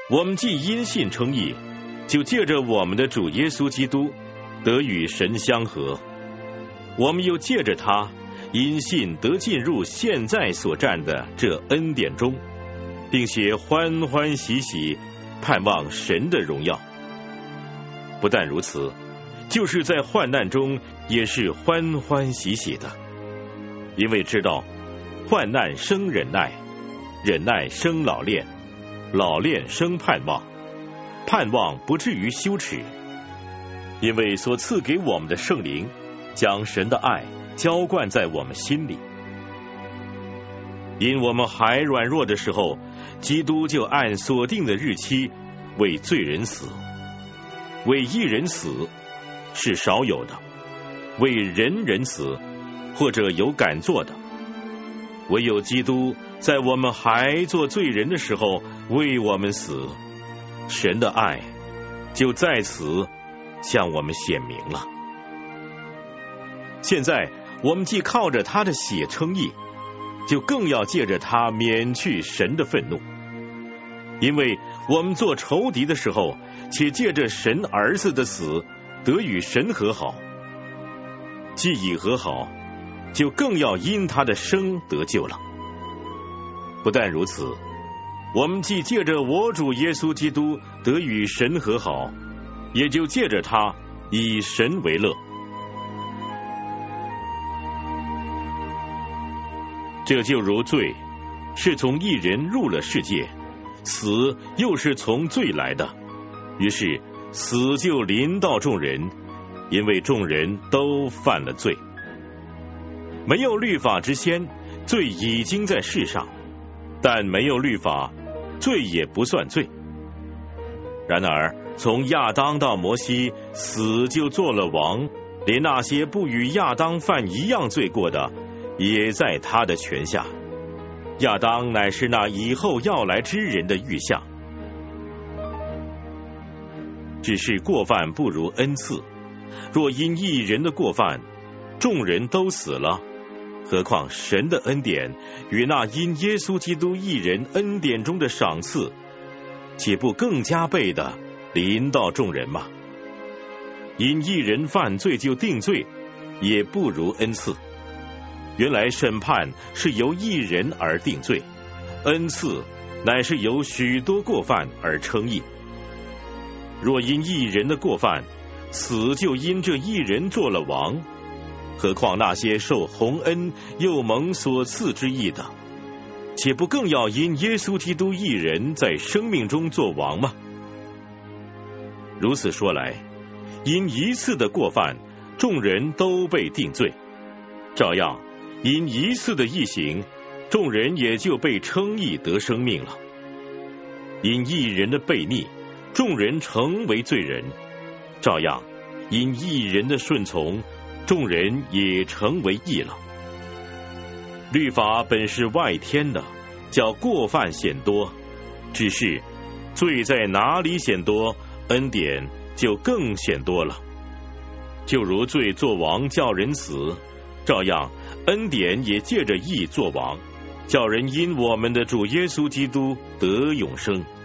我们既因信称义，就借着我们的主耶稣基督得与神相合，我们又借着他因信得进入现在所占的这恩典中，并且欢欢喜喜盼望神的荣耀。不但如此，就是在患难中也是欢欢喜喜的，因为知道患难生忍耐，忍耐生老练，老练生盼望，盼望不至于羞耻，因为所赐给我们的圣灵将神的爱浇灌在我们心里。因我们还软弱的时候，基督就按所定的日期为罪人死。为一人死是少有的，为人人死或者有敢做的，唯有基督在我们还做罪人的时候为我们死，神的爱就在此向我们显明了。现在我们既靠着他的血称义，就更要借着他免去神的愤怒，因为我们做仇敌的时候，且借着神儿子的死得与神和好，既已和好，就更要因他的生得救了。不但如此，我们既借着我主耶稣基督得与神和好，也就借着他以神为乐。这就如罪是从一人入了世界，死又是从罪来的，于是死就临到众人，因为众人都犯了罪。没有律法之先，罪已经在世上，但没有律法，罪也不算罪。然而从亚当到摩西，死就做了王，连那些不与亚当犯一样罪过的，也在他的权下。亚当乃是那以后要来之人的预像。只是过犯不如恩赐，若因一人的过犯，众人都死了，何况神的恩典与那因耶稣基督一人恩典中的赏赐，岂不更加倍的临到众人吗？因一人犯罪就定罪，也不如恩赐。原来审判是由一人而定罪，恩赐乃是由许多过犯而称义。若因一人的过犯，死就因这一人做了王，何况那些受洪恩又蒙所赐之义的，岂不更要因耶稣基督一人在生命中做王吗？如此说来，因一次的过犯，众人都被定罪，照样因一次的义行，众人也就被称义得生命了。因一人的悖逆，众人成为罪人，照样因一人的顺从，众人也成为义了。律法本是外天的，叫过犯显多，只是罪在哪里显多，恩典就更显多了。就如罪作王叫人死，照样恩典也借着义作王，叫人因我们的主耶稣基督得永生。